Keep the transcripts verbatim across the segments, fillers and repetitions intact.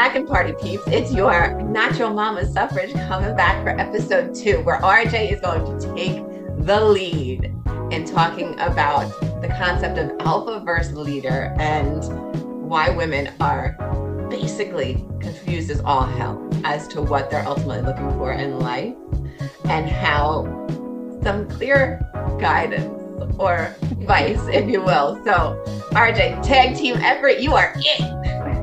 back, party peeps. It's your Natural Mama Suffrage coming back for episode two, where R J is going to take the lead in talking about the concept of alpha versus leader and why women are basically confused as all hell as to what they're ultimately looking for in life, and how some clear guidance or advice, if you will. So, R J, tag team effort, you are it.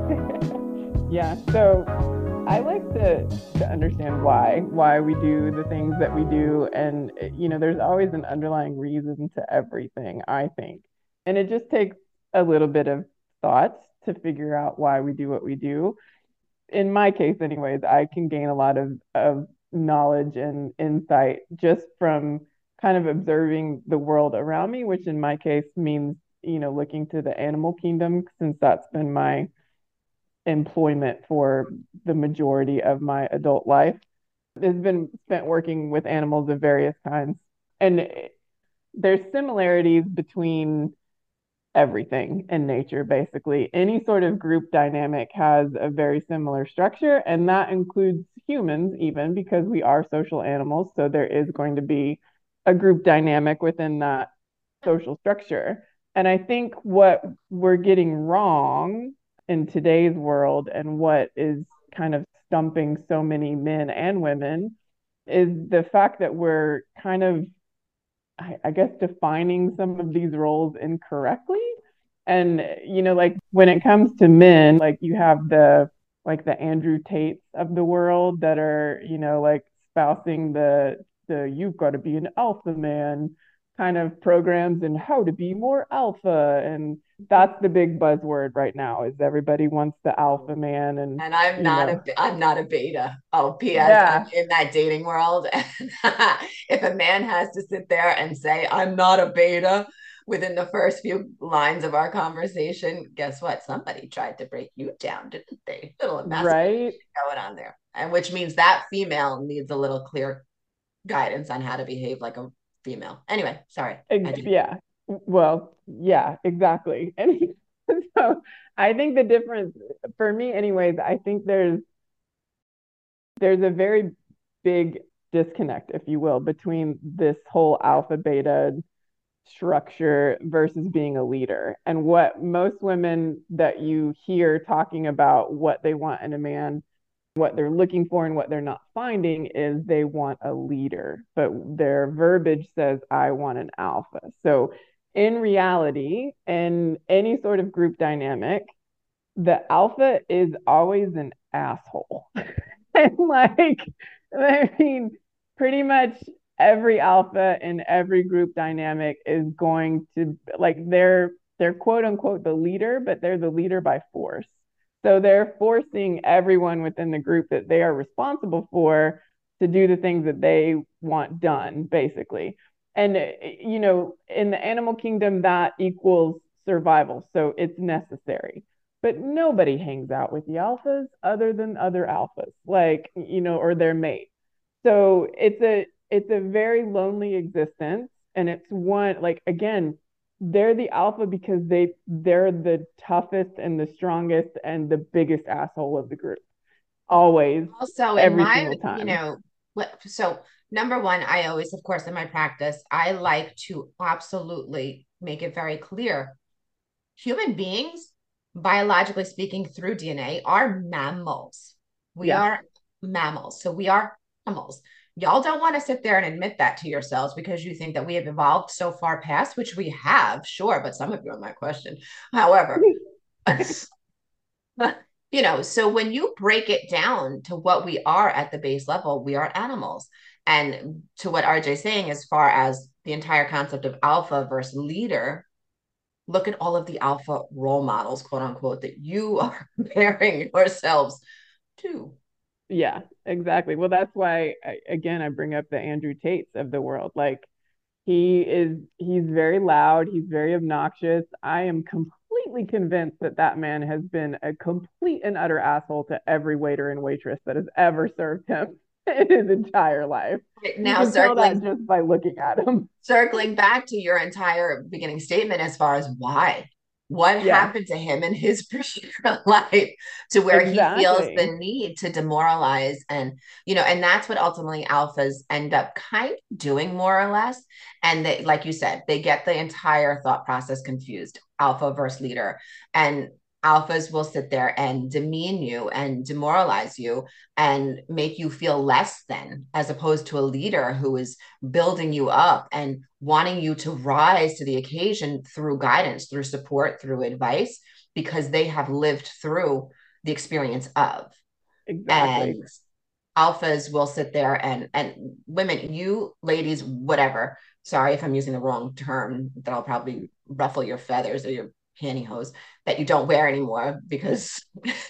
Yeah, so I like to, to understand why, why we do the things that we do. And, you know, there's always an underlying reason to everything, I think. And it just takes a little bit of thought to figure out why we do what we do. In my case, anyways, I can gain a lot of, of knowledge and insight just from kind of observing the world around me, which in my case means, you know, looking to the animal kingdom, since that's been my employment for the majority of my adult life. It's been spent working with animals of various kinds. And there's similarities between everything in nature, basically. Any sort of group dynamic has a very similar structure, and that includes humans, even because we are social animals. So there is going to be a group dynamic within that social structure. And I think what we're getting wrong in today's world, and what is kind of stumping so many men and women, is the fact that we're kind of, I, I guess, defining some of these roles incorrectly. And, you know, like when it comes to men, like you have the, like the Andrew Tates of the world that are, you know, like spousing the, the, you've got to be an alpha man kind of programs and how to be more alpha. And that's the big buzzword right now, is everybody wants the alpha man. And, And I'm you not know, a I'm not a beta. Oh, P S. I'm yeah, in that dating world. If a man has to sit there and say I'm not a beta within the first few lines of our conversation, guess what? Somebody tried to break you down, didn't they? Little emasculation right. going on there, and which means that female needs a little clear guidance on how to behave like a female. Anyway, sorry. I do. Yeah. Well, yeah, exactly. And so I think the difference for me, anyways, I think there's there's a very big disconnect, if you will, between this whole alpha beta structure versus being a leader. And what most women that you hear talking about what they want in a man, what they're looking for and what they're not finding, is they want a leader, but their verbiage says, I want an alpha. So in reality, in any sort of group dynamic, the alpha is always an asshole. And like, I mean, pretty much every alpha in every group dynamic is going to, like, they're they're quote unquote the leader, but they're the leader by force. So they're forcing everyone within the group that they are responsible for to do the things that they want done, basically. And, you know, in the animal kingdom, that equals survival. So it's necessary. But nobody hangs out with the alphas other than other alphas, like, you know, or their mate. So it's a it's a very lonely existence. And it's one, like, again, they're the alpha because they they're the toughest and the strongest and the biggest asshole of the group, always, Also, in every my, single you time. know, so number one, I always, of course, in my practice, I like to absolutely make it very clear. Human beings, biologically speaking, through D N A, are mammals. We Yes. are mammals. So we are mammals. Y'all don't want to sit there and admit that to yourselves because you think that we have evolved so far past, which we have, sure, but some of you are my question. However, you know, so when you break it down to what we are at the base level, we are animals. And to what R J's saying, as far as the entire concept of alpha versus leader, look at all of the alpha role models, quote unquote, that you are comparing yourselves to. Yeah, exactly. Well, that's why, I, again, I bring up the Andrew Tates of the world. Like, he is, he's very loud, he's very obnoxious. I am completely convinced that that man has been a complete and utter asshole to every waiter and waitress that has ever served him in his entire life. You Now, can tell circling that just by looking at him. circling back to your entire beginning statement as far as why. What Yeah, happened to him in his particular life to where he feels the exactly. need to demoralize and, you know, and that's what ultimately alphas end up kind of doing more or less. And they, like you said, they get the entire thought process confused, alpha versus leader. And alphas will sit there and demean you and demoralize you and make you feel less than, as opposed to a leader who is building you up and wanting you to rise to the occasion through guidance, through support, through advice, because they have lived through the experience of. Exactly. And alphas will sit there and and women, you ladies, whatever. Sorry if I'm using the wrong term that'll probably ruffle your feathers or your pantyhose that you don't wear anymore because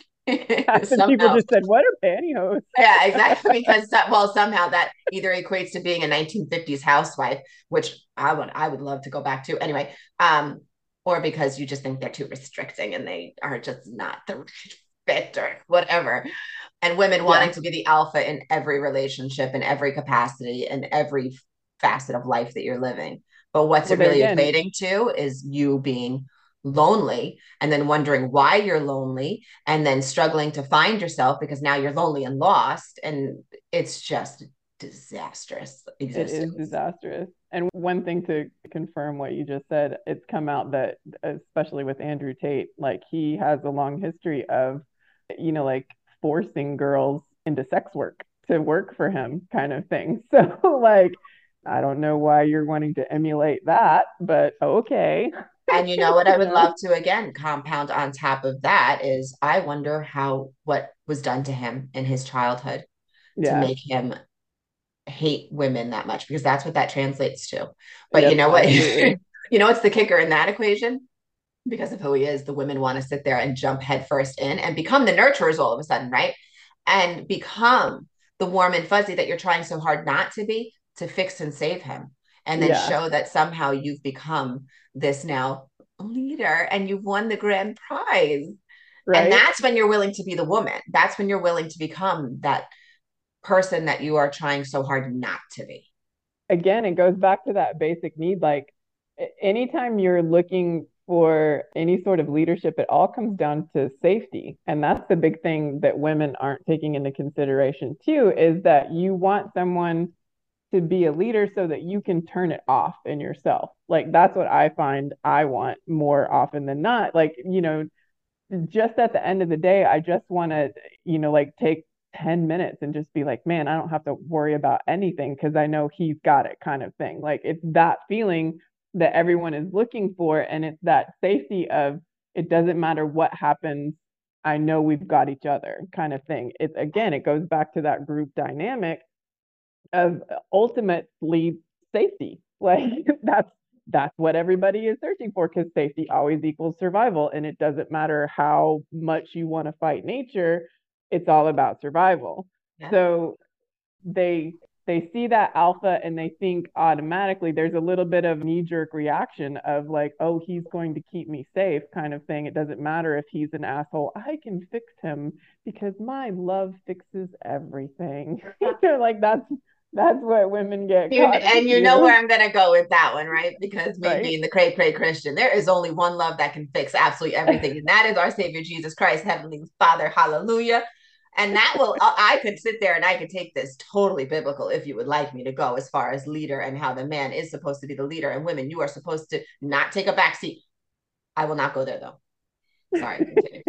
Half the people somehow just said, "What are pantyhose?" yeah, exactly. Because that, well, somehow that either equates to being a nineteen fifties housewife, which I would I would love to go back to anyway, um, or because you just think they're too restricting and they are just not the right fit or whatever. And women Yeah. wanting to be the alpha in every relationship, in every capacity, in every facet of life that you're living. But what's Well, it there really again, equating to is you being lonely and then wondering why you're lonely and then struggling to find yourself because now you're lonely and lost and it's just disastrous it is existence. disastrous. And one thing to confirm what you just said, it's come out that, especially with Andrew Tate, like he has a long history of, you know, like forcing girls into sex work to work for him, kind of thing. So, like, I don't know why you're wanting to emulate that, but okay. And you know what I You would know? love to again compound on top of that is I wonder how what was done to him in his childhood to Yeah. make him hate women that much because that's what that translates to. But you Yep, know what? absolutely. You know what's the kicker in that equation? Because of who he is, the women want to sit there and jump headfirst in and become the nurturers all of a sudden, right? And become the warm and fuzzy that you're trying so hard not to be to fix and save him. And then Yeah. show that somehow you've become this now leader and you've won the grand prize. And Right. that's when you're willing to be the woman. That's when you're willing to become that person that you are trying so hard not to be. Again, it goes back to that basic need. Like anytime you're looking for any sort of leadership, it all comes down to safety. And that's the big thing that women aren't taking into consideration too, is that you want someone to be a leader so that you can turn it off in yourself. Like that's what I find I want more often than not. Like, you know, just at the end of the day, I just want to, you know, like take ten minutes and just be like, man, I don't have to worry about anything because I know he's got it kind of thing. Like it's that feeling that everyone is looking for. And it's that safety of it doesn't matter what happens. I know we've got each other kind of thing. It's again, it goes back to that group dynamic of ultimately safety. Like that's that's what everybody is searching for because safety always equals survival. And it doesn't matter how much you want to fight nature, it's all about survival. Yeah. So they they see that alpha and they think automatically there's a little bit of knee-jerk reaction of like, oh, he's going to keep me safe kind of thing. It doesn't matter if he's an asshole. I can fix him because my love fixes everything. You know, like that's that's what women get You, caught and you know into, where I'm going to go with that one, right? Because me right? being the cray cray Christian, there is only one love that can fix absolutely everything, and that is our Savior Jesus Christ, Heavenly Father. Hallelujah. And that will, I could sit there and I could take this totally biblical if you would like me to go as far as leader and how the man is supposed to be the leader, and women, you are supposed to not take a back seat. I will not go there though. Sorry, continue.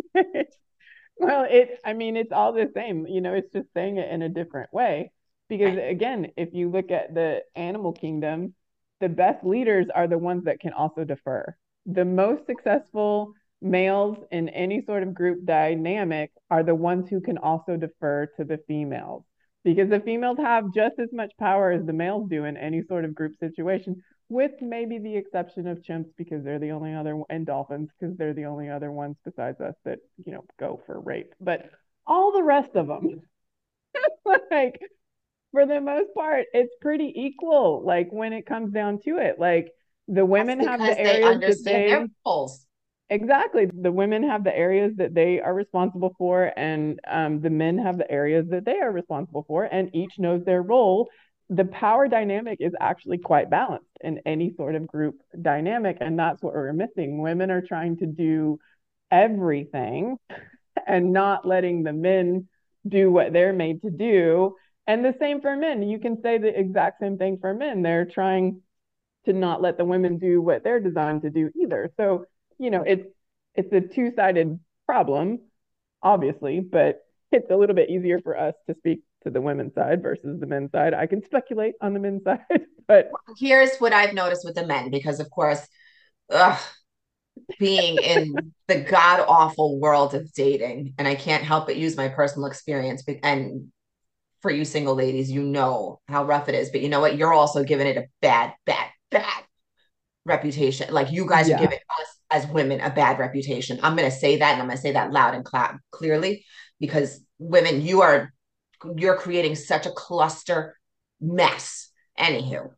Well, it, I mean, it's all the same. You know, it's just saying it in a different way. Because Right. again, if you look at the animal kingdom, the best leaders are the ones that can also defer. The most successful males in any sort of group dynamic are the ones who can also defer to the females. Because the females have just as much power as the males do in any sort of group situation, with maybe the exception of chimps because they're the only other and dolphins because they're the only other ones besides us that you know go for rape. But all the rest of them, like for the most part, it's pretty equal. Like when it comes down to it, like the That's women have the because they areas that understand their they roles. exactly the women have the areas that they are responsible for, and um, the men have the areas that they are responsible for, and each knows their role the power dynamic is actually quite balanced in any sort of group dynamic. And that's what we're missing. Women are trying to do everything and not letting the men do what they're made to do. And the same for men. You can say the exact same thing for men. They're trying to not let the women do what they're designed to do either. So, you know, it's it's a two-sided problem, obviously, but it's a little bit easier for us to speak to the women's side versus the men's side. I can speculate on the men's side, but Here's what I've noticed with the men, because of course, ugh, being in the god awful world of dating, and I can't help but use my personal experience. And for you single ladies, you know how rough it is, but you know what? You're also giving it a bad, bad, bad reputation. Like you guys are yeah. giving us as women a bad reputation. I'm going to say that, and I'm going to say that loud and cl- clearly, because women, you are you're creating such a cluster mess. Anywho,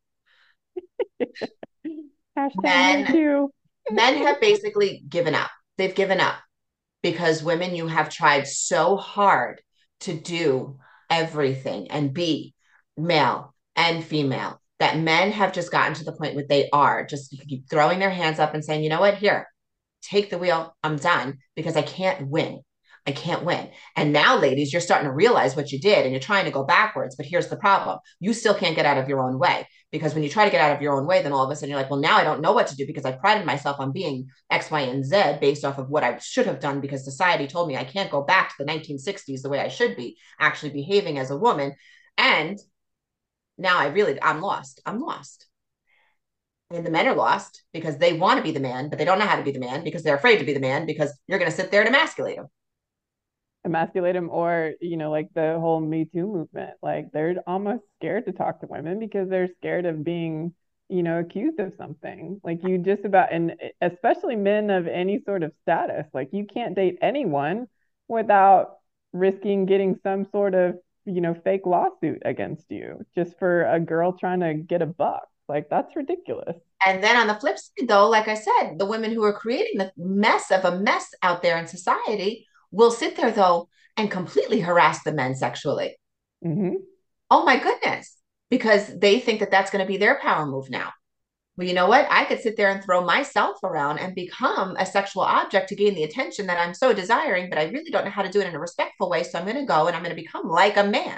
Hashtag me men too. men have basically given up. They've given up because women, you have tried so hard to do everything and be male and female that men have just gotten to the point where they are just keep throwing their hands up and saying, you know what, here, take the wheel. I'm done because I can't win. I can't win. And now, ladies, you're starting to realize what you did and you're trying to go backwards. But here's the problem: you still can't get out of your own way, because when you try to get out of your own way, then all of a sudden you're like, well, now I don't know what to do because I prided myself on being X, Y, and Z based off of what I should have done because society told me I can't go back to the nineteen sixties the way I should be actually behaving as a woman. And now I really, I'm lost. I'm lost. And the men are lost because they want to be the man, but they don't know how to be the man because they're afraid to be the man because you're going to sit there and emasculate them. Emasculate them, or you know, like the whole Me Too movement. Like they're almost scared to talk to women because they're scared of being, you know, accused of something. Like you just about, and especially men of any sort of status, like you can't date anyone without risking getting some sort of, you know, fake lawsuit against you just for a girl trying to get a buck. Like that's ridiculous. And then on the flip side, though, like I said, the women who are creating the mess of a mess out there in society will sit there, though, and completely harass the men sexually. Mm-hmm. Oh my goodness. Because they think that that's going to be their power move now. Well, you know what? I could sit there and throw myself around and become a sexual object to gain the attention that I'm so desiring, but I really don't know how to do it in a respectful way. So I'm going to go and I'm going to become like a man,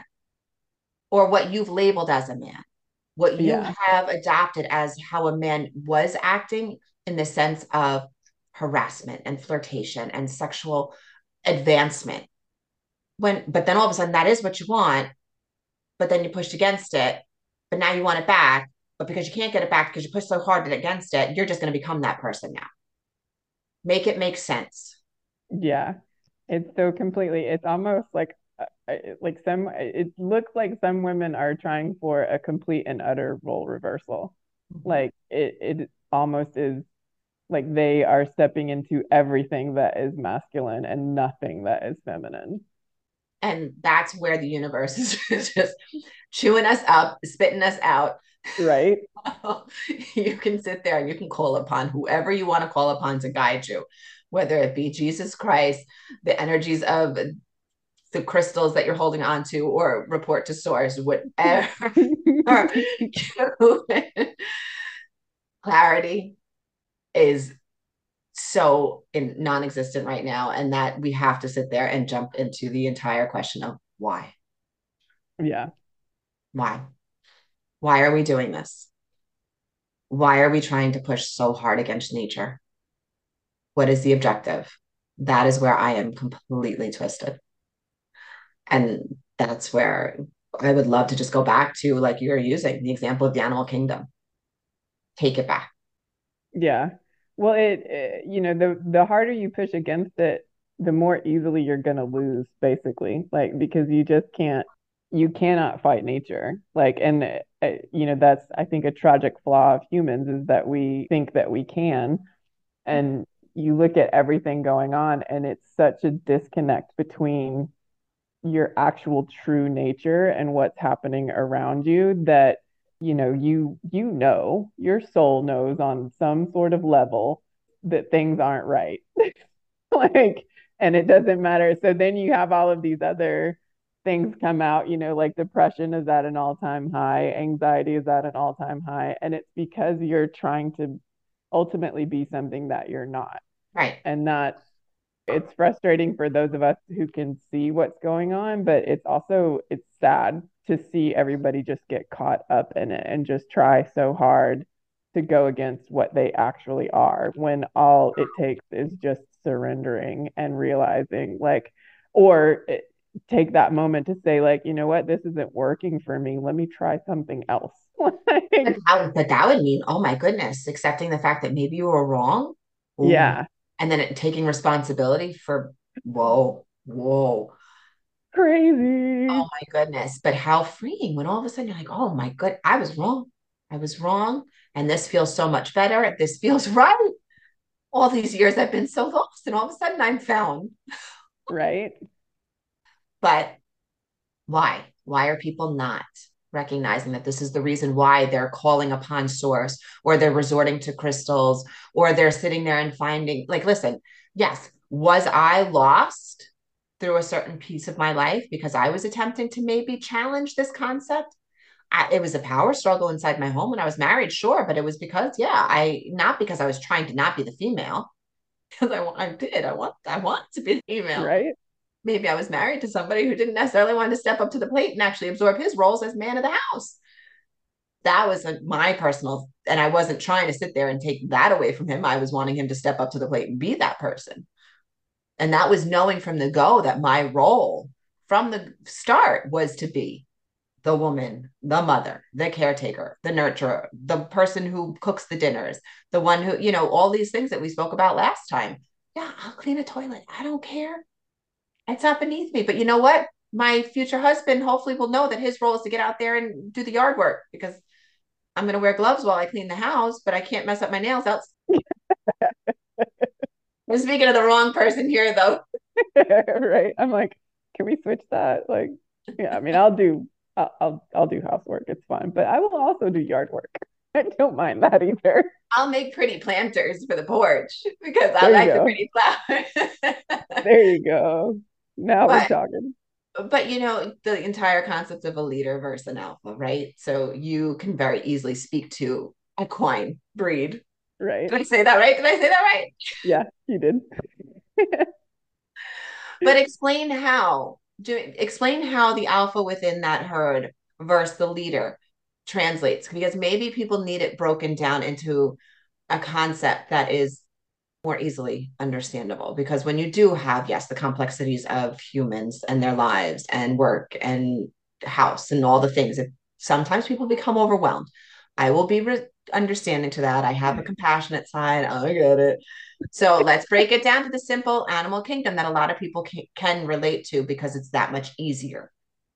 or what you've labeled as a man, what you Yeah. have adopted as how a man was acting in the sense of harassment and flirtation and sexual advancement. When, but then all of a sudden that is what you want, but then you pushed against it, but now you want it back. But because you can't get it back because you pushed so hard against it, you're just going to become that person now. Make it make sense. Yeah. It's so completely, it's almost like uh, uh, like some it looks like some women are trying for a complete and utter role reversal. Mm-hmm. Like it it almost is like they are stepping into everything that is masculine and nothing that is feminine. And that's where the universe is just chewing us up, spitting us out. Right? You can sit there and you can call upon whoever you want to call upon to guide you, whether it be Jesus Christ, the energies of the crystals that you're holding on to, or report to source, whatever. Clarity is so in non-existent right now, and that we have to sit there and jump into the entire question of why. Yeah. Why? Why are we doing this? Why are we trying to push so hard against nature? What is the objective? That is where I am completely twisted. And that's where I would love to just go back to, like you're using the example of the animal kingdom. Take it back. Yeah. Well, it, it you know, the the harder you push against it, the more easily you're gonna lose, basically. Like because you just can't you cannot fight nature. Like and uh, you know, that's I think a tragic flaw of humans is that we think that we can, and you look at everything going on and it's such a disconnect between your actual true nature and what's happening around you that you know you you know your soul knows on some sort of level that things aren't right. Like and it doesn't matter, so then you have all of these other things come out, you know, like depression is at an all-time high, anxiety is at an all-time high, and it's because you're trying to ultimately be something that you're not. Right. And not, it's frustrating for those of us who can see what's going on, but it's also it's sad to see everybody just get caught up in it and just try so hard to go against what they actually are when all it takes is just surrendering and realizing like or it, take that moment to say like, you know what, this isn't working for me, let me try something else. But Like, that, would- but that would mean, oh my goodness, accepting the fact that maybe you were wrong. Ooh. yeah, And then it, taking responsibility for, whoa, whoa. crazy. Oh my goodness. But how freeing when all of a sudden you're like, oh my good, I was wrong. I was wrong. And this feels so much better. This feels right. All these years I've been so lost, and all of a sudden I'm found. Right. But why? Why are people not recognizing that this is the reason why they're calling upon source, or they're resorting to crystals, or they're sitting there and finding, like, listen, yes, was I lost through a certain piece of my life because I was attempting to maybe challenge this concept? I, it was a power struggle inside my home when I was married, sure, but it was because, yeah, I not because I was trying to not be the female, because I, I did, I want, I want to be the female. Right. Maybe I was married to somebody who didn't necessarily want to step up to the plate and actually absorb his roles as man of the house. That was a, my personal, and I wasn't trying to sit there and take that away from him. I was wanting him to step up to the plate and be that person. And that was knowing from the go that my role from the start was to be the woman, the mother, the caretaker, the nurturer, the person who cooks the dinners, the one who, you know, all these things that we spoke about last time. Yeah, I'll clean a toilet. I don't care. It's not beneath me. But you know what? My future husband hopefully will know that his role is to get out there and do the yard work, because I'm going to wear gloves while I clean the house, but I can't mess up my nails out. I'm speaking of the wrong person here, though. Right. I'm like, can we switch that? Like, yeah, I mean, I'll do I'll I'll, I'll do housework. It's fine, but I will also do yard work. I don't mind that either. I'll make pretty planters for the porch because I There you like the go. pretty flowers. There you go. Now we're but talking. but you know, the entire concept of a leader versus an alpha, right? So you can very easily speak to equine breed. Right. Did I say that right? Did I say that right? Yeah, you did. But explain how. Do explain how the alpha within that herd versus the leader translates, because maybe people need it broken down into a concept that is more easily understandable. Because when you do have, yes, the complexities of humans and their lives and work and house and all the things, it, sometimes people become overwhelmed. I will be re- understanding to that. I have a compassionate side. I get it. So let's break it down to the simple animal kingdom that a lot of people can, can relate to, because it's that much easier.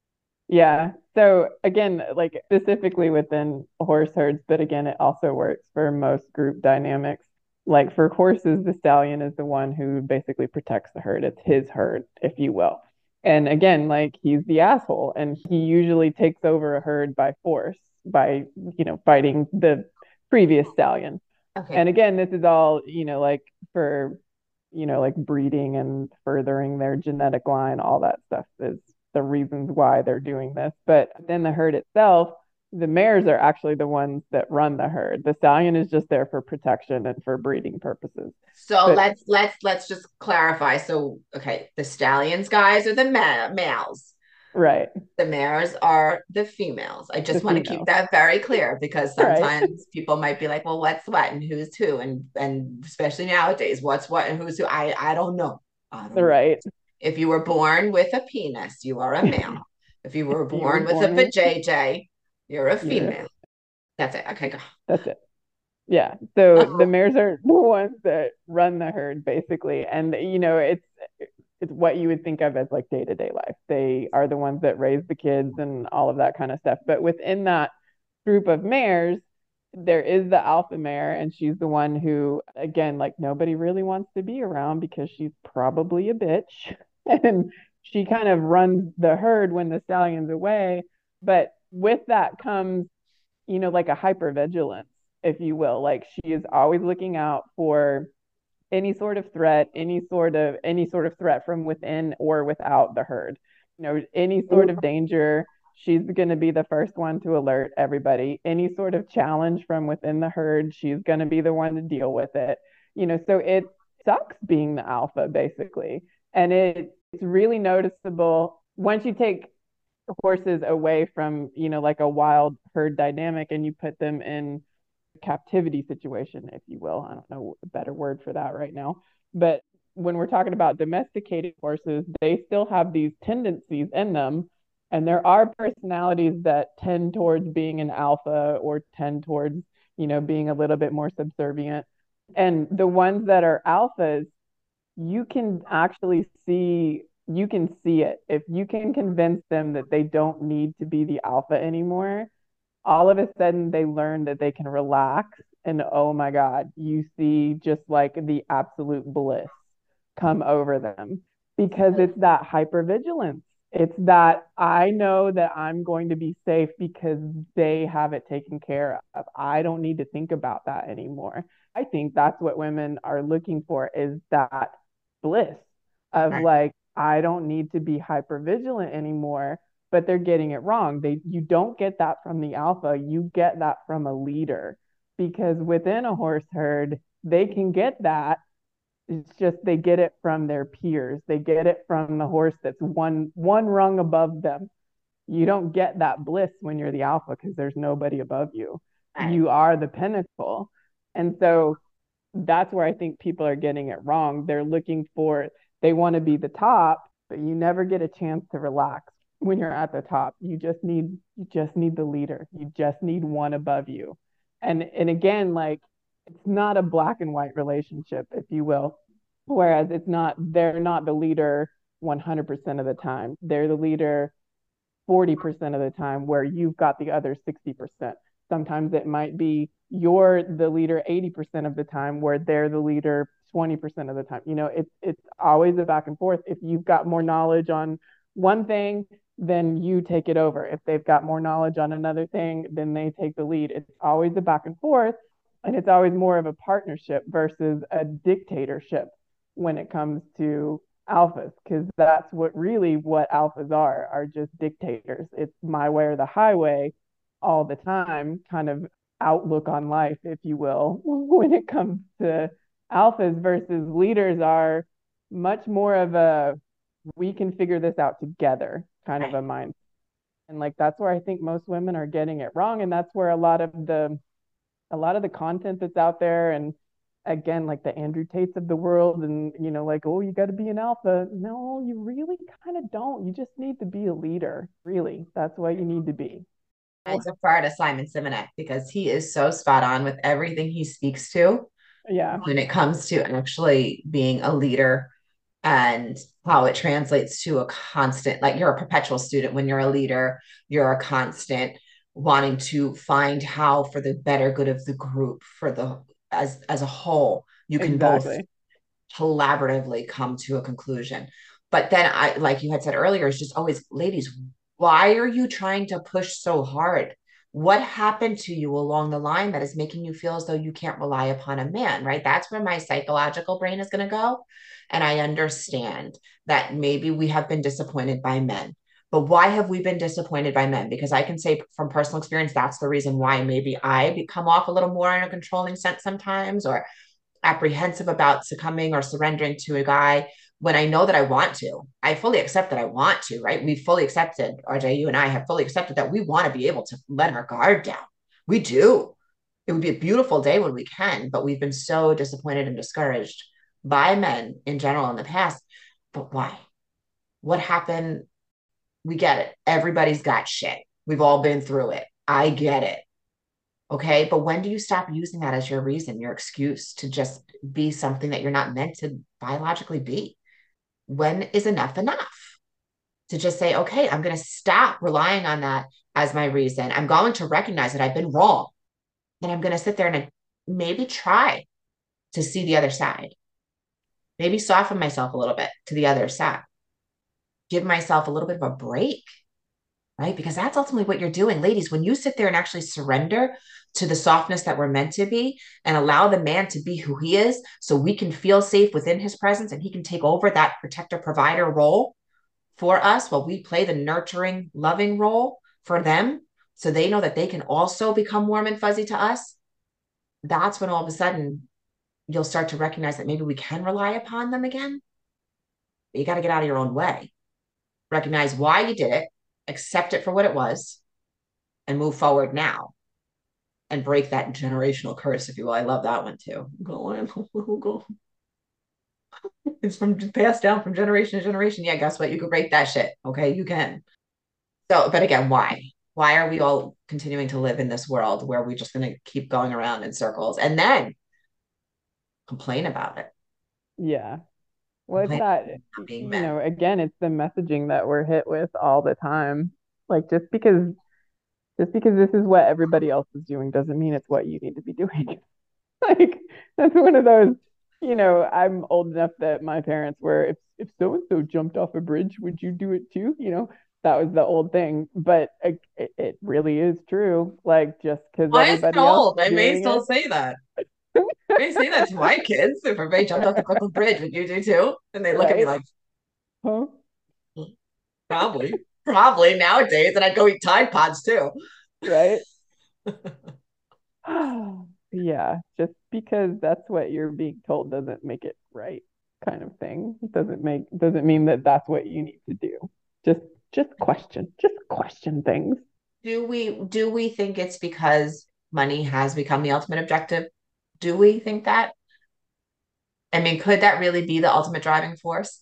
Yeah. So again, like specifically within horse herds, but again, it also works for most group dynamics. Like for horses, the stallion is the one who basically protects the herd. It's his herd, if you will. And again, like he's the asshole, and he usually takes over a herd by force, by, you know, fighting the previous stallion. And Okay. again, this is all, you know, like for, you know, like breeding and furthering their genetic line, all that stuff is the reasons why they're doing this. But then the herd itself, the mares are actually the ones that run the herd. The stallion is just there for protection and for breeding purposes. So But let's let's let's just clarify. So okay, the stallions guys are the ma- males. right, The mares are the females. I the just want to keep females. that very clear, because Right, sometimes people might be like, well, what's what and who's who? And and especially nowadays, what's what and who's who? I I don't know. I don't know. right. If you were born with a penis, you are a male. If you were You were born with a born with vajayjay, you're a you're female. That's it. Okay, go. that's it. Yeah. So the Oh, mares are the ones that run the herd basically. And you know, it's it's what you would think of as like day-to-day life. They are the ones that raise the kids and all of that kind of stuff. But within that group of mares, there is the alpha mare, and she's the one who, again, like nobody really wants to be around because she's probably a bitch. And she kind of runs the herd when the stallion's away. But with that comes, you know, like a hypervigilance, if you will. Like she is always looking out for any sort of threat, any sort of any sort of threat from within or without the herd. You know, any sort of danger, she's going to be the first one to alert everybody. Any sort of challenge from within the herd, she's going to be the one to deal with it. You know, so it sucks being the alpha basically. And it, it's really noticeable once you take horses away from, you know, like a wild herd dynamic and you put them in captivity situation, if you will. I don't know a better word for that right now. But when we're talking about domesticated horses, they still have these tendencies in them. And there are personalities that tend towards being an alpha or tend towards, you know, being a little bit more subservient. And the ones that are alphas, you can actually see you can see it. If you can convince them that they don't need to be the alpha anymore, all of a sudden they learn that they can relax. And oh my God, you see just like the absolute bliss come over them because it's that hypervigilance. It's that I know that I'm going to be safe because they have it taken care of. I don't need to think about that anymore. I think that's what women are looking for is that bliss of Right. like, I don't need to be hypervigilant anymore, but they're getting it wrong. They you don't get that from the alpha, you get that from a leader because within a horse herd, they can get that. It's just they get it from their peers. They get it from the horse that's one one rung above them. You don't get that bliss when you're the alpha because there's nobody above you. Right. You are the pinnacle. And so that's where I think people are getting it wrong. They're looking for, they want to be the top, but you never get a chance to relax when you're at the top. You just need, you just need the leader. You just need one above you. And, and again, like it's not a black and white relationship, if you will. Whereas it's not, they're not the leader one hundred percent of the time. They're the leader forty percent of the time where you've got the other sixty percent. Sometimes it might be you're the leader eighty percent of the time where they're the leader twenty percent of the time. You know, it's it's always a back and forth. If you've got more knowledge on one thing, then you take it over. If they've got more knowledge on another thing, then they take the lead. It's always a back and forth, and it's always more of a partnership versus a dictatorship when it comes to alphas, because that's what really what alphas are are just dictators. It's my way or the highway all the time kind of outlook on life, if you will, when it comes to alphas versus leaders are much more of a we can figure this out together kind of a mind. And like that's where I think most women are getting it wrong. And that's where a lot of the a lot of the content that's out there and again like the Andrew Tates of the world and you know like oh you got to be an alpha, no you really kind of don't, you just need to be a leader, really that's what you need to be. I defer to Simon Simonette because he is so spot on with everything he speaks to Yeah, when it comes to actually being a leader and how it translates to a constant, like you're a perpetual student when you're a leader, you're a constant wanting to find how for the better good of the group, for the as as a whole, you can both exactly. collaboratively come to a conclusion. But then I, like you had said earlier, it's just always, ladies, why are you trying to push so hard? What happened to you along the line that is making you feel as though you can't rely upon a man, right? That's where my psychological brain is going to go. And I understand that maybe we have been disappointed by men. But why have we been disappointed by men? Because I can say from personal experience, that's the reason why maybe I become off a little more in a controlling sense sometimes, or apprehensive about succumbing or surrendering to a guy when I know that I want to. I fully accept that I want to, right? We fully accepted, R J, you and I have fully accepted that we want to be able to let our guard down. We do. It would be a beautiful day when we can, but we've been so disappointed and discouraged by men in general in the past. But why? What happened? We get it. Everybody's got shit. We've all been through it. I get it. Okay. But when do you stop using that as your reason, your excuse to just be something that you're not meant to biologically be? When is enough enough? To just say, okay, I'm going to stop relying on that as my reason. I'm going to recognize that I've been wrong. And I'm going to sit there and maybe try to see the other side. Maybe soften myself a little bit to the other side. Give myself a little bit of a break, right? Because that's ultimately what you're doing. Ladies, when you sit there and actually surrender to the softness that we're meant to be and allow the man to be who he is so we can feel safe within his presence and he can take over that protector provider role, for us while we play the nurturing, loving role for them, so they know that they can also become warm and fuzzy to us, that's when all of a sudden you'll start to recognize that maybe we can rely upon them again. But you got to get out of your own way, recognize why you did it, accept it for what it was, and move forward now and break that generational curse, if you will. I love that one too. Go on, go. It's from passed down from generation to generation. Yeah, guess what? You could break that shit. Okay, you can. So, but again, why? Why are we all continuing to live in this world where we're just going to keep going around in circles and then complain about it? Yeah. Well, it's Complain that, about not being you men. know, again, it's the messaging that we're hit with all the time. Like just because just because this is what everybody else is doing doesn't mean it's what you need to be doing. Like that's one of those, you know, I'm old enough that my parents were, if if so and so jumped off a bridge, would you do it too? You know, that was the old thing. But it, it really is true. Like just because Why is it everybody else old? is I may doing still it, say that. I may say that to my kids. If everybody jumped off the Brooklyn Bridge, would you do too? And they look at me right? like, Huh? probably, probably nowadays. And I'd go eat Tide Pods too. Right? Yeah, just because that's what you're being told doesn't make it right, kind of thing. It doesn't make doesn't mean that that's what you need to do. Just just question, just question things. Do we do we think it's because money has become the ultimate objective? Do we think that? I mean, could that really be the ultimate driving force?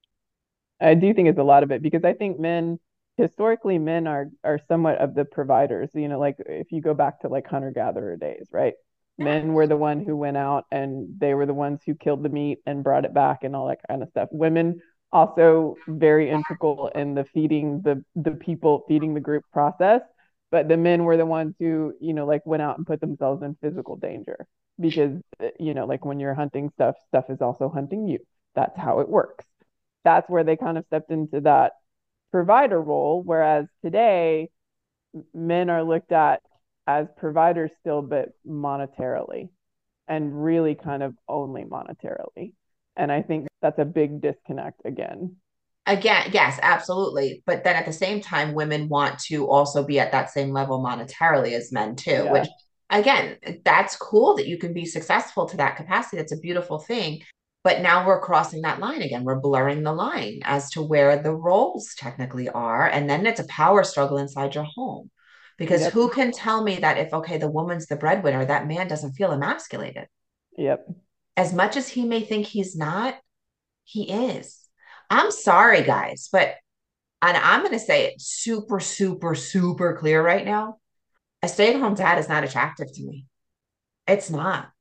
I do think it's a lot of it because I think men historically men are are somewhat of the providers. You know, like if you go back to like hunter gatherer days, right? Yeah. Men were the one who went out and they were the ones who killed the meat and brought it back and all that kind of stuff. Women also very integral in the feeding the the people feeding the group process, but the men were the ones who, you know, like went out and put themselves in physical danger because you know, like when you're hunting stuff, stuff is also hunting you. That's how it works. That's where they kind of stepped into that provider role. Whereas today, men are looked at as providers still, but monetarily and really kind of only monetarily. And I think that's a big disconnect again. Again, yes, absolutely. But then at the same time, women want to also be at that same level monetarily as men too, Yeah. which again, that's cool that you can be successful to that capacity. That's a beautiful thing. But now we're crossing that line again. We're blurring the line as to where the roles technically are. And then it's a power struggle inside your home. Because Yep. who can tell me that if, okay, the woman's the breadwinner, that man doesn't feel emasculated? Yep. As much as he may think he's not, he is. I'm sorry, guys, but and I'm going to say it super, super, super clear right now. A stay at home dad is not attractive to me. It's not.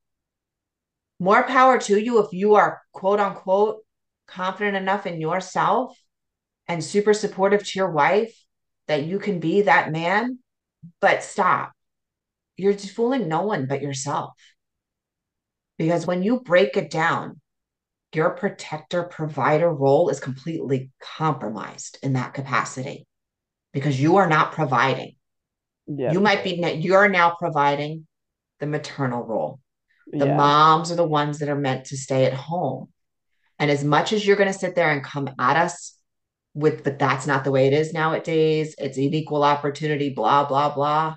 More power to you if you are quote unquote confident enough in yourself and super supportive to your wife that you can be that man. But stop. You're just fooling no one but yourself. Because when you break it down, your protector provider role is completely compromised in that capacity because you are not providing. You Yep. might be, you're now providing the maternal role. The Yeah. moms are the ones that are meant to stay at home. And as much as you're going to sit there and come at us with, but that's not the way it is nowadays, it's an equal opportunity, blah, blah, blah.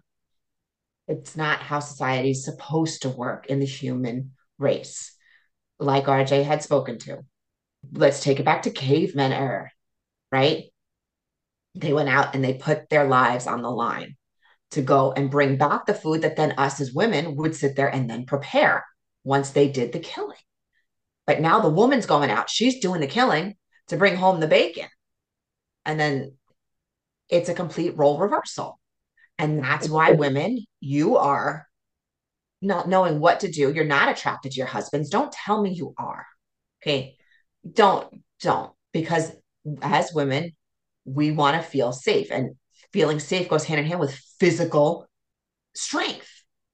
It's not how society is supposed to work in the human race, like R J had spoken to. Let's take it back to caveman era, right? They went out and they put their lives on the line to go and bring back the food that then us as women would sit there and then prepare once they did the killing. But now the woman's going out, she's doing the killing to bring home the bacon. And then it's a complete role reversal. And that's It, why women, you are not knowing what to do. You're not attracted to your husbands. Don't tell me you are. Okay. Don't, don't, because as women, we want to feel safe. And feeling safe goes hand in hand with physical strength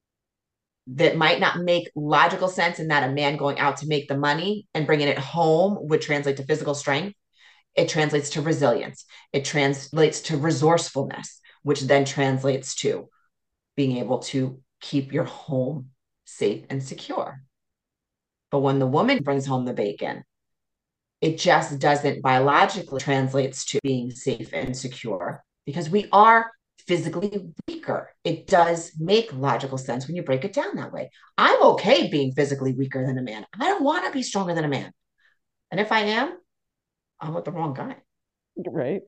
that might not make logical sense in that a man going out to make the money and bringing it home would translate to physical strength. It translates to resilience. It translates to resourcefulness, which then translates to being able to keep your home safe and secure. But when the woman brings home the bacon, It just doesn't biologically translates to being safe and secure because we are physically weaker. It does make logical sense when you break it down that way. I'm okay being physically weaker than a man. I don't want to be stronger than a man. And if I am, I'm with the wrong guy. Right.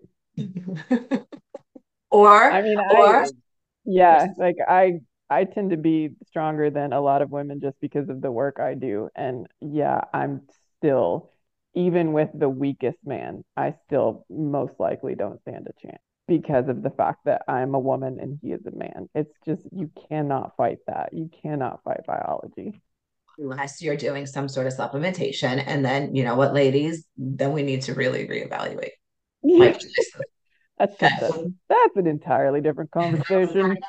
or, I mean, or, I, yeah, like I, I tend to be stronger than a lot of women just because of the work I do. And yeah, I'm still, even with the weakest man, I still most likely don't stand a chance because of the fact that I'm a woman and he is a man. It's just, you cannot fight that. You cannot fight biology. unless you're doing some sort of supplementation. And then, you know what, ladies, then we need to really reevaluate life choices. That's something. That's an entirely different conversation.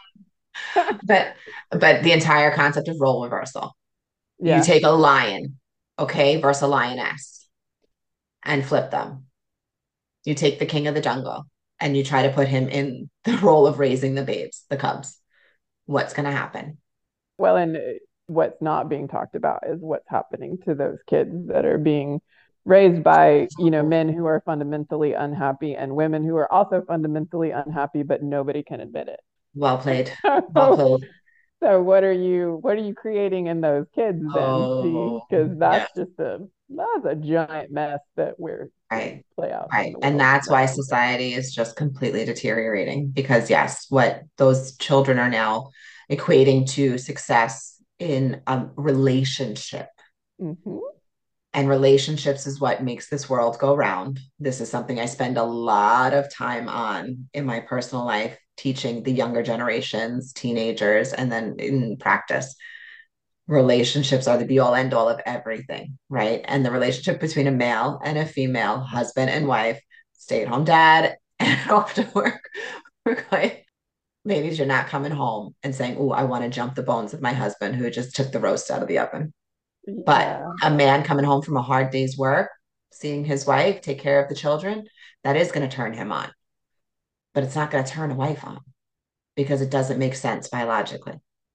but but the entire concept of role reversal. You Yeah. take a lion, okay, versus a lioness and flip them. You take the king of the jungle and you try to put him in the role of raising the babes, the cubs. What's going to happen? Well, and what's not being talked about is what's happening to those kids that are being raised by, you know, men who are fundamentally unhappy and women who are also fundamentally unhappy, but nobody can admit it. Well played. Well So, played. so what are you what are you creating in those kids then? See, Oh, because yeah. that's just a that's a giant mess that we're seeing Right. play out in Right. the And world that's right why now. society is just completely deteriorating because, yes, what those children are now equating to success in a relationship. Mm-hmm. And relationships is what makes this world go round. This is something I spend a lot of time on in my personal life, teaching the younger generations, teenagers, and then in practice. Relationships are the be all end all of everything, right? And the relationship between a male and a female, husband and wife, stay at home dad, and off to work. We're going, ladies, you're not coming home and saying, oh, I want to jump the bones of my husband who just took the roast out of the oven. But Yeah, a man coming home from a hard day's work, seeing his wife take care of the children, that is going to turn him on. But it's not going to turn a wife on because it doesn't make sense biologically.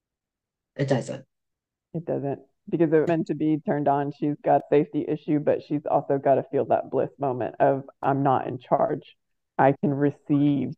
It doesn't. it doesn't because it's meant to be turned on. She's got safety issue, but she's also got to feel that bliss moment of I'm not in charge. I can receive.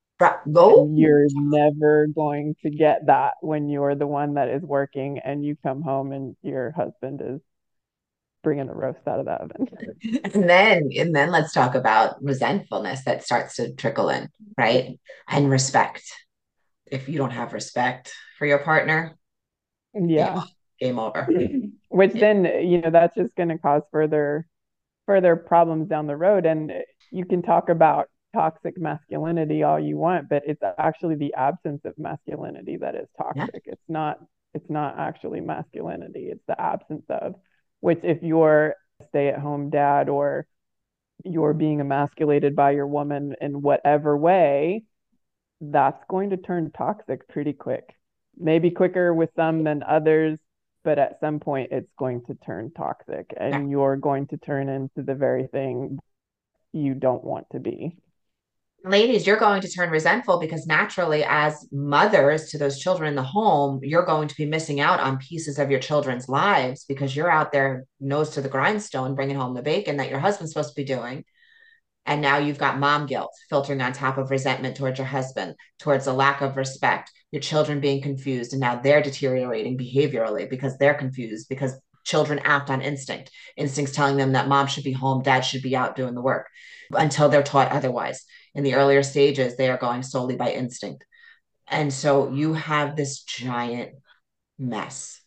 Go. And you're never going to get that when you're the one that is working and you come home and your husband is bringing the roast out of the oven. And then, and then let's talk about resentfulness that starts to trickle in, right? And respect. If you don't have respect for your partner, game, Yeah. game over. Which then, you know, that's just going to cause further further problems down the road. And you can talk about toxic masculinity all you want, but it's actually the absence of masculinity that is Yeah. toxic. It's not it's not actually masculinity. It's the absence of, which if you're a stay-at-home dad or you're being emasculated by your woman in whatever way, that's going to turn toxic pretty quick. Maybe quicker with some than others, but at some point it's going to turn toxic and you're going to turn into the very thing you don't want to be. Ladies, you're going to turn resentful because naturally, as mothers to those children in the home, you're going to be missing out on pieces of your children's lives because you're out there nose to the grindstone, bringing home the bacon that your husband's supposed to be doing. And now you've got mom guilt filtering on top of resentment towards your husband, towards a lack of respect, your children being confused. And now they're deteriorating behaviorally because they're confused because children act on instinct. Instincts telling them that mom should be home, dad should be out doing the work until they're taught otherwise. In the earlier stages, they are going solely by instinct. And so you have this giant mess.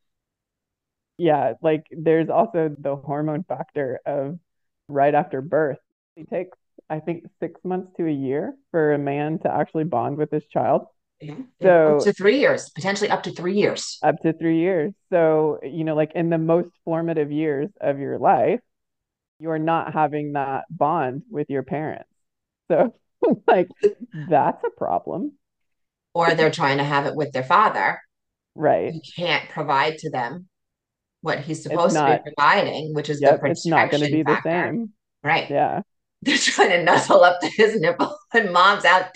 Yeah, like there's also the hormone factor of right after birth. It takes, I think, six months to a year for a man to actually bond with his child. Yeah. Up So to three years, potentially up to three years. up to three years. So, you know, like in the most formative years of your life, you're not having that bond with your parents. So, like, that's a problem. Or they're trying to have it with their father. Right. You can't provide to them what he's It's supposed to be not, providing, which is the yep, it's not going to protection be the factor. same. Right. Yeah. They're trying to nuzzle up to his nipple and mom's out.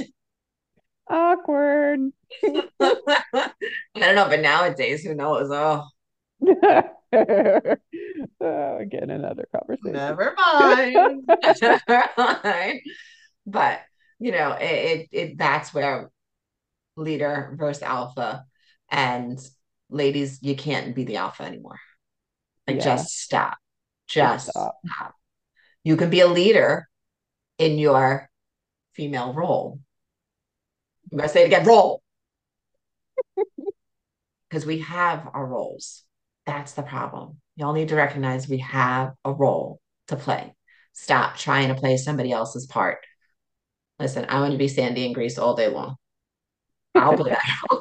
Awkward. I don't know, but nowadays, who knows? Oh, Uh, again, another conversation. Never mind. Never mind. But you know, it, it it that's where leader versus alpha, and ladies, you can't be the alpha anymore. Like Yeah, just stop. just Just stop. stop. You can be a leader in your female role. I'm gonna say it again, role, because we have our roles. That's the problem. Y'all need to recognize we have a role to play. Stop trying to play somebody else's part. Listen, I want to be Sandy and Grease all day long. I'll play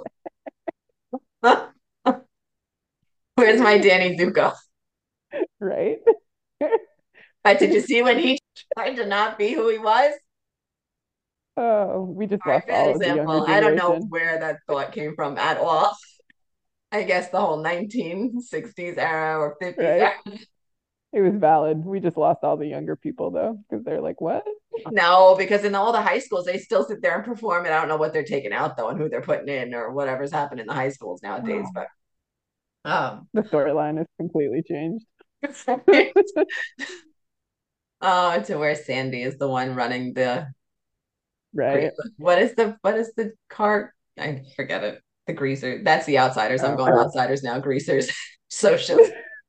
that. Where's my Danny Zuko? Right? But did you see when he tried to not be who he was? Oh, we just Sorry lost for that all of the younger example. I don't know generation. where that thought came from at all. I guess the whole nineteen sixties era or fifties Right? era. It was valid. We just lost all the younger people though, because they're like, what? No, because in all the high schools, they still sit there and perform. And I don't know what they're taking out though, and who they're putting in, or whatever's happening in the high schools nowadays. But um, The storyline has completely changed. oh, to where Sandy is the one running the great. Right. What is the what is the car? I forget it. The greaser. That's the outsiders. I'm Oh. going outsiders now. Greasers. Socials.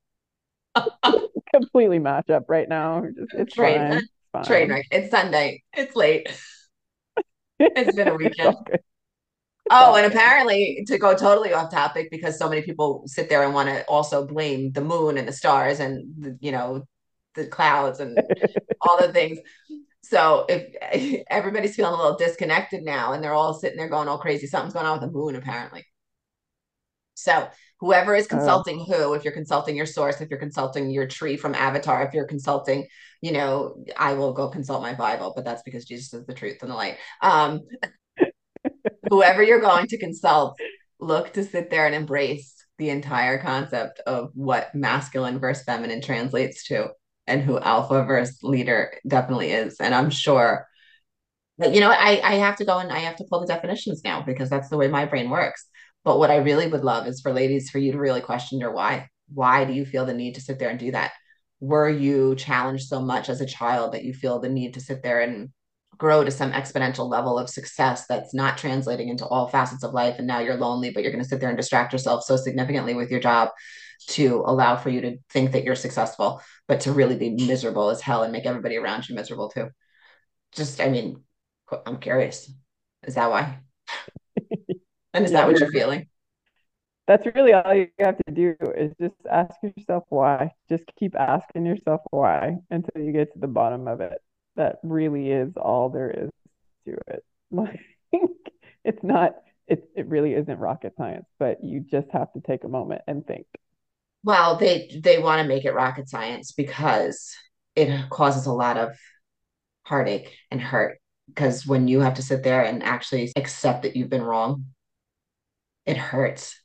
Completely match up right now. Just, it's Train. fine. It's Train fine. wreck. It's Sunday. It's late. It's been a It's weekend. all good. It's Oh, all and good. apparently, to go totally off topic, because so many people sit there and want to also blame the moon and the stars and the, you know, the clouds and all the things. So if everybody's feeling a little disconnected now, and they're all sitting there going all crazy, something's going on with the moon apparently. So whoever is Oh, consulting who, if you're consulting your source, if you're consulting your tree from Avatar, if you're consulting, you know, I will go consult my Bible, but that's because Jesus is the truth and the light. Um, whoever you're going to consult, look to sit there and embrace the entire concept of what masculine versus feminine translates to, and who alpha versus leader definitely is. And I'm sure that, you know, I, I have to go and I have to pull the definitions now because that's the way my brain works. But what I really would love is for ladies, for you to really question your why. Why do you feel the need to sit there and do that? Were you challenged so much as a child that you feel the need to sit there and grow to some exponential level of success that's not translating into all facets of life? And now you're lonely, but you're going to sit there and distract yourself so significantly with your job to allow for you to think that you're successful, but to really be miserable as hell and make everybody around you miserable too. Just, I mean, I'm curious. Is that why? And is that yeah. what you're feeling? That's really all you have to do is just ask yourself why. Just keep asking yourself why until you get to the bottom of it. That really is all there is to it. Like it's not it it really isn't rocket science, but you just have to take a moment and think. Well, they they want to make it rocket science because it causes a lot of heartache and hurt. Because when you have to sit there and actually accept that you've been wrong, it hurts.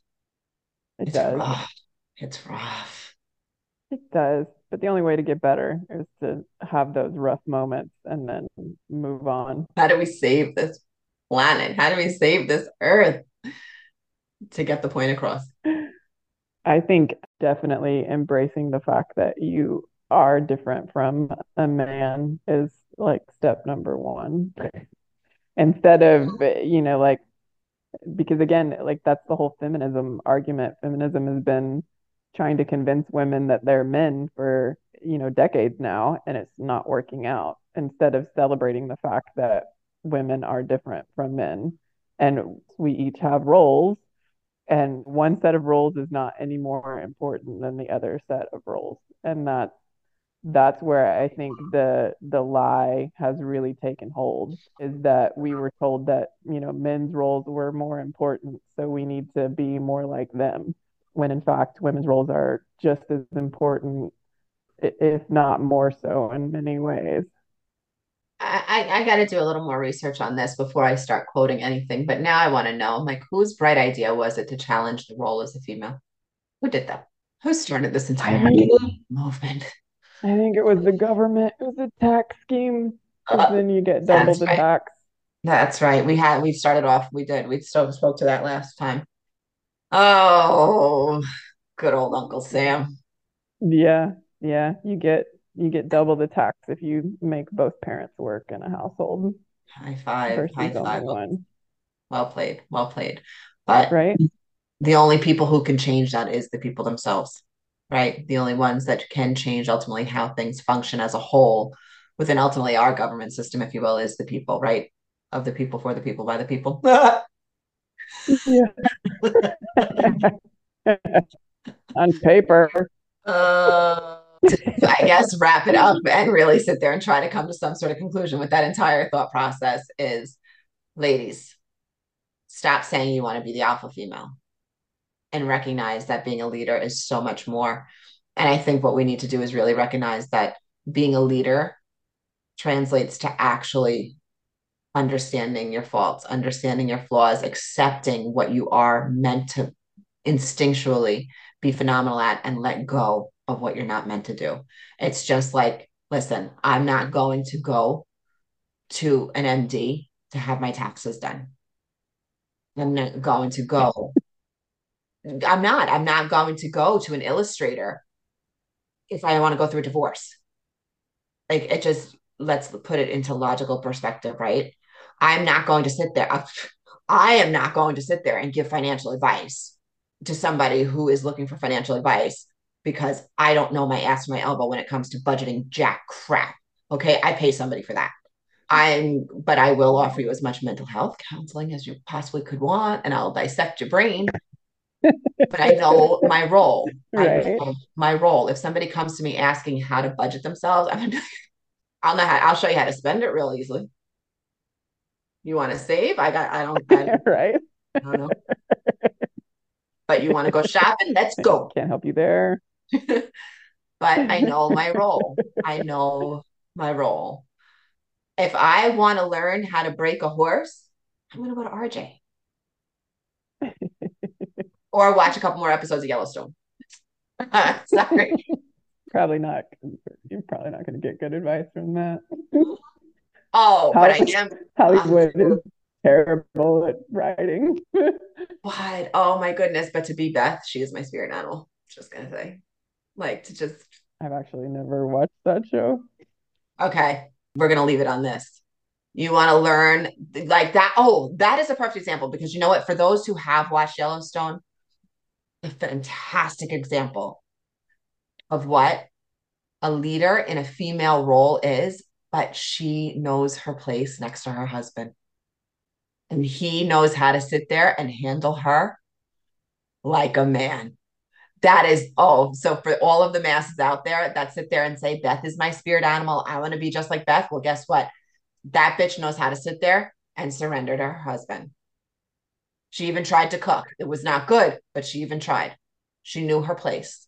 It It's does. rough. It's rough. It does. But the only way to get better is to have those rough moments and then move on. How do we save this planet? How do we save this earth to get the point across? I think definitely embracing the fact that you are different from a man is like step number one. Instead of, you know, like, because again, like that's the whole feminism argument. Feminism has been trying to convince women that they're men for, you know, decades now, and it's not working out. Instead of celebrating the fact that women are different from men and we each have roles and one set of roles is not any more important than the other set of roles, and that that's where I think the the lie has really taken hold, is that we were told that, you know, men's roles were more important, so we need to be more like them, when in fact women's roles are just as important, if not more so in many ways. I, I, I got to do a little more research on this before I start quoting anything. But now I want to know, like, whose bright idea was it to challenge the role as a female? Who did that? Who started this I entire think movement? I think it was the government. It was a tax scheme because Uh, then you get double that's the right. tax. That's right. We had we started off. We did. We still spoke to that last time. Oh, good old Uncle Sam. Yeah, yeah. You get you get double the tax if you make both parents work in a household High five, high versus five. only one, Well played, well played. But right? the only people who can change that is the people themselves, right? The only ones that can change ultimately how things function as a whole within ultimately our government system, if you will, is the people, right? Of the people, for the people, by the people. Yeah. On paper. uh, to, I guess, wrap it up and really sit there and try to come to some sort of conclusion with that entire thought process is, ladies, stop saying you want to be the alpha female and recognize that being a leader is so much more. And I think what we need to do is really recognize that being a leader translates to actually understanding your faults, understanding your flaws, accepting what you are meant to instinctually be phenomenal at, and let go of what you're not meant to do. It's just like, listen, I'm not going to go to an M D to have my taxes done. I'm not going to go. I'm not. I'm not going to go to an illustrator if I want to go through a divorce. Like it just, let's put it into logical perspective, right? I'm not going to sit there. I, I am not going to sit there and give financial advice to somebody who is looking for financial advice because I don't know my ass to my elbow when it comes to budgeting jack crap. Okay. I pay somebody for that. I'm, but I will offer you as much mental health counseling as you possibly could want, and I'll dissect your brain. But I know my role. I Right. know my role. If somebody comes to me asking how to budget themselves, I'm gonna I'll know how I'll show you how to spend it real easily. You want to save? I got I don't I, Right. I don't know. But you want to go shopping? Let's go. Can't help you there. But I know my role. I know my role. If I want to learn how to break a horse, I'm gonna go to R J or watch a couple more episodes of Yellowstone. Sorry. Probably not. You're probably not going to get good advice from that. Oh, but I How am. Um, Hollywood is terrible at writing. but oh my goodness! But to be Beth, she is my spirit animal. Just gonna say, like to just I've actually never watched that show. okay. We're gonna leave it on this. You want to learn like that. Oh, that is a perfect example because you know what? For those who have watched Yellowstone, a fantastic example of what a leader in a female role is, but she knows her place next to her husband. And he knows how to sit there and handle her like a man. That is, oh, so for all of the masses out there that sit there and say, Beth is my spirit animal, I want to be just like Beth. Well, guess what? That bitch knows how to sit there and surrender to her husband. She even tried to cook. It was not good, but she even tried. She knew her place.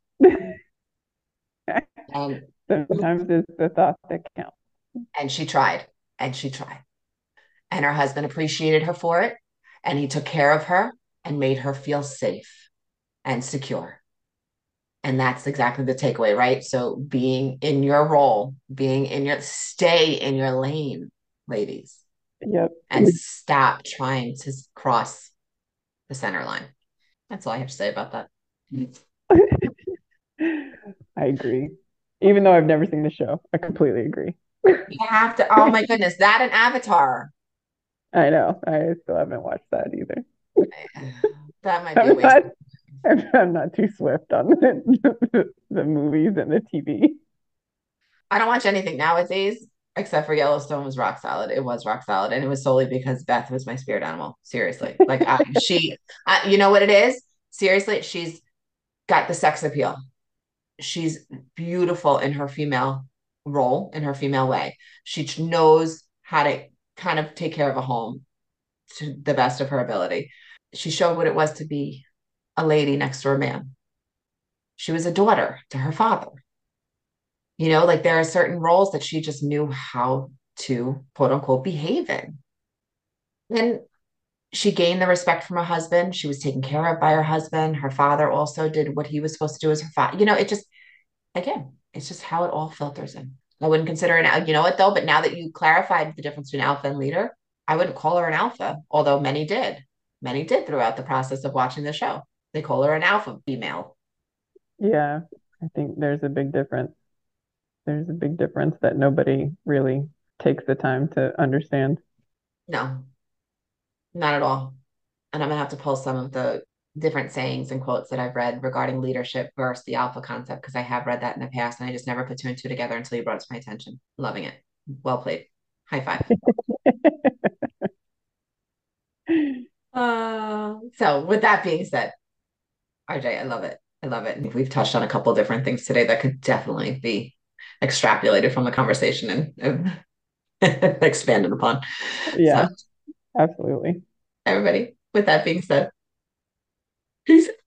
And Sometimes it's the thought that counts. and she tried. And she tried. And her husband appreciated her for it. And he took care of her and made her feel safe and secure. And that's exactly the takeaway, right? So being in your role, being in your stay in your lane, ladies, Yep. and stop trying to cross the center line. That's all I have to say about that. I agree. Even though I've never seen the show, I completely agree. You have to, oh my goodness, that and Avatar. I know. I still haven't watched that either. That might be a I'm waste. not, I'm not too swift on the, the movies and the T V. I don't watch anything nowadays except for Yellowstone was rock solid. It was rock solid, and it was solely because Beth was my spirit animal. Seriously, like I, she, I, you know what it is? Seriously, she's got the sex appeal. She's beautiful in her female role, in her female way. She knows how to kind of take care of a home to the best of her ability. She showed what it was to be a lady next to a man. She was a daughter to her father. You know, like there are certain roles that she just knew how to quote unquote behave in. And she gained the respect from her husband. She was taken care of by her husband. Her father also did what he was supposed to do as her father. You know, it just, again, it's just how it all filters in. I wouldn't consider an, you know what though, but now that you clarified the difference between alpha and leader, I wouldn't call her an alpha, although many did. Many did throughout the process of watching the show. They call her an alpha female. Yeah. I think there's a big difference. There's a big difference that nobody really takes the time to understand. No, not at all. And I'm gonna have to pull some of the different sayings and quotes that I've read regarding leadership versus the alpha concept because I have read that in the past and I just never put two and two together until you brought it to my attention. Loving it. Well played. High five. Uh, so with that being said, R J, I love it. I love it. And we've touched on a couple different things today that could definitely be extrapolated from the conversation and, and expanded upon. So Yeah, absolutely. everybody, with that being said, peace.